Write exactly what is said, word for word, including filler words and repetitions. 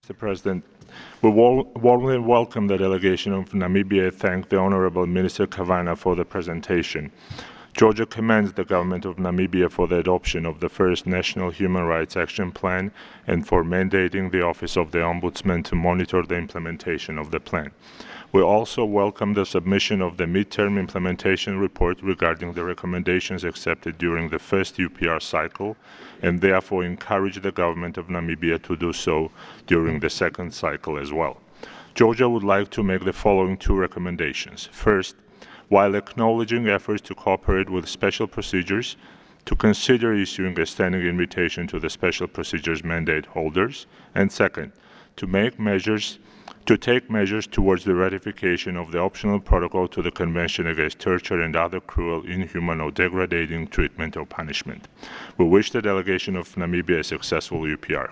Mister President, we wal- warmly welcome the delegation of Namibia and thank the Honorable Minister Kavana for the presentation. Georgia commends the government of Namibia for the adoption of the first National Human Rights Action Plan and for mandating the Office of the Ombudsman to monitor the implementation of the plan. We also welcome the submission of the midterm implementation report regarding the recommendations accepted during the first U P R cycle and therefore encourage the government of Namibia to do so during the second cycle as well. Georgia would like to make the following two recommendations. First, while acknowledging efforts to cooperate with special procedures, to consider issuing a standing invitation to the special procedures mandate holders, and second, to make measures to take measures towards the ratification of the optional protocol to the Convention Against Torture and Other Cruel, Inhuman, or Degrading Treatment or Punishment. We wish the delegation of Namibia a successful U P R.